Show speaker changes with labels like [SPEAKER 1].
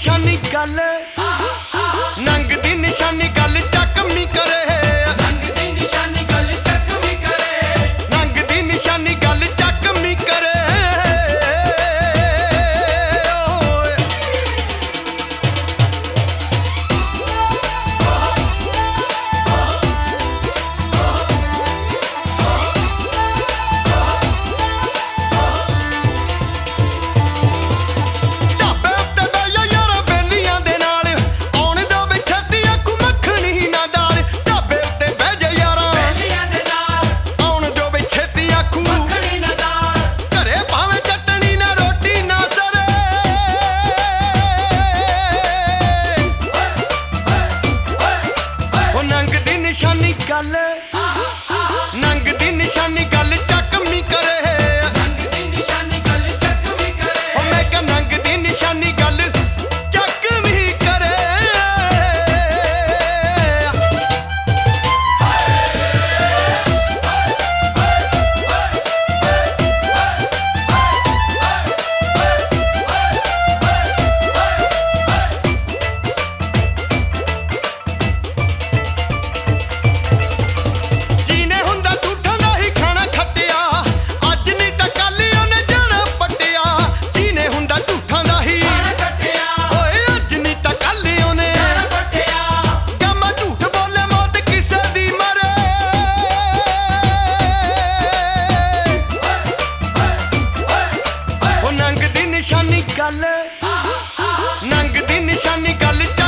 [SPEAKER 1] निशानी गल नंग दी निशानी गल चकमी करे नंग दी निशानी गल चकमी करे नंग दी निशानी गल चकमी करे निशानी गल नंग दी निशानी गल चकमी करे नंग दी निशानी गल चकमी करे मैं कह नंग दी निशानी गल चकमी करे निशानी गल नंग दी निशानी गल